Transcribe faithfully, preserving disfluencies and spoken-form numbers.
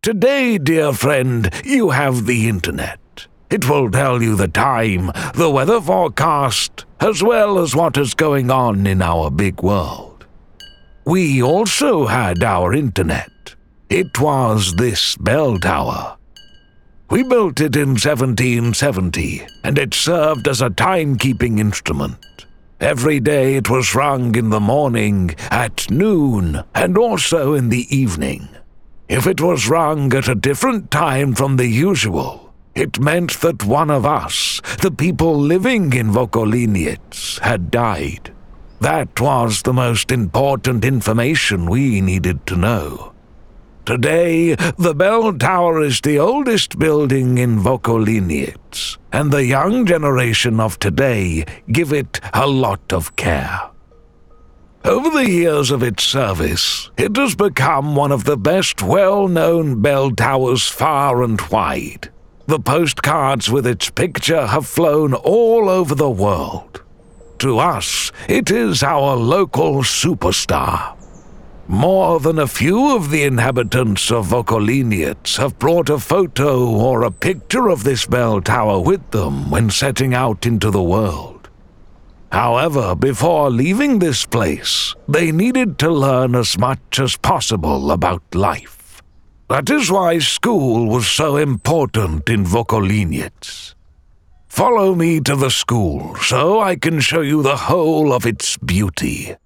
Today, dear friend, you have the internet. It will tell you the time, the weather forecast, as well as what is going on in our big world. We also had our internet. It was this bell tower. We built it in seventeen seventy, and it served as a timekeeping instrument. Every day it was rung in the morning, at noon, and also in the evening. If it was rung at a different time from the usual, it meant that one of us, the people living in Vokoliniets, had died. That was the most important information we needed to know. Today, the bell tower is the oldest building in Vokoliniets, and the young generation of today give it a lot of care. Over the years of its service, it has become one of the best well-known bell towers far and wide. The postcards with its picture have flown all over the world. To us, it is our local superstar. More than a few of the inhabitants of Vokoliniets have brought a photo or a picture of this bell tower with them when setting out into the world. However, before leaving this place, they needed to learn as much as possible about life. That is why school was so important in Vokoliniets. Follow me to the school so I can show you the whole of its beauty.